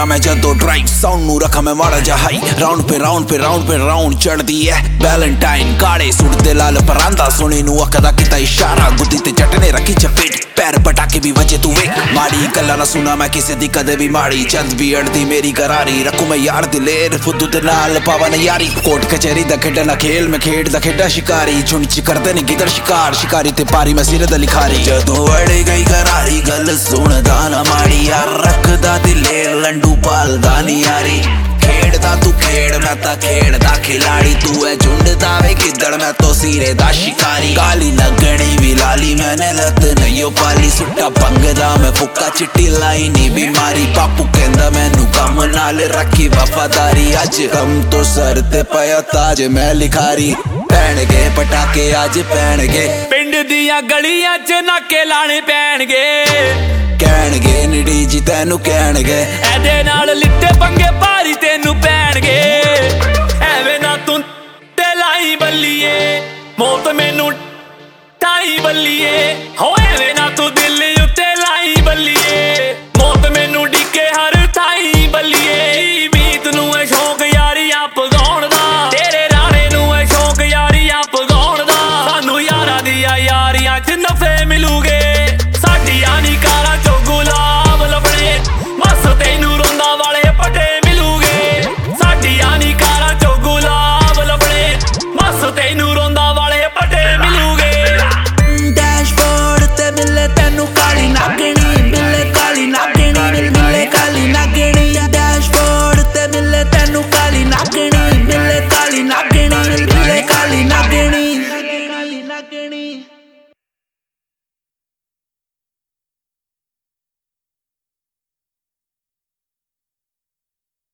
करा मैं जदों ड्राइव साउंड नू रखा मैं माड़ा जा हाई राउंड पे राउंड पे राउंड पे राउंड चढ़दी है वैलेंटाइन काले सूट दे लाल परांदा सोने नू अखदा किता इशारा गुद्दी ते चटने रखी चपेट पैर पटाके भी वजे तू वेख माड़ी गल्ला ना सुना मैं किसे दी कदे भी माड़ी जद भी अड़दी मेरी करारी रखू मैं यार दिलेर फुद्दू दे नाल पावन यारी कोट कचहरी दा खेडना खेल मैं खेड दा खेडा शिकारी झुंड च करदे ने गिदड़ शिकार शिकारी ते पारी मैं सिर दा लिखारी जदों अड़ गई करारी गल सुनदा ना माड़ी यार रखदा दिलेर लंडू पालदा नी यारी खेड़दा तू खेड़ मैं ता खेड़दा खिलाड़ी तू है झुंड दा वे गिदड़ मैं तो सिरे दा शिकारी काली लगनी भी लाली मैंने लत नहीं पाली सुट्टा पंगदा मैं फुक्का चिट्टी लाई नी बीमारी बापू कहंदा मैनू कम नाल रखी वफादारी अज कम तो सर ते पया ताज मैं लिखारी पैणगे पटाके अज पैणगे पिंड दियां गलियां च नाके लाने पैणगे कहणगे निड़ी जी तैनू कहणगे एदे नाल लिट्टे पंगे भारी तेनू पैणगे एवें ना तू ते लाई बल्लिए मौत मैनू टाई बल्लिए होए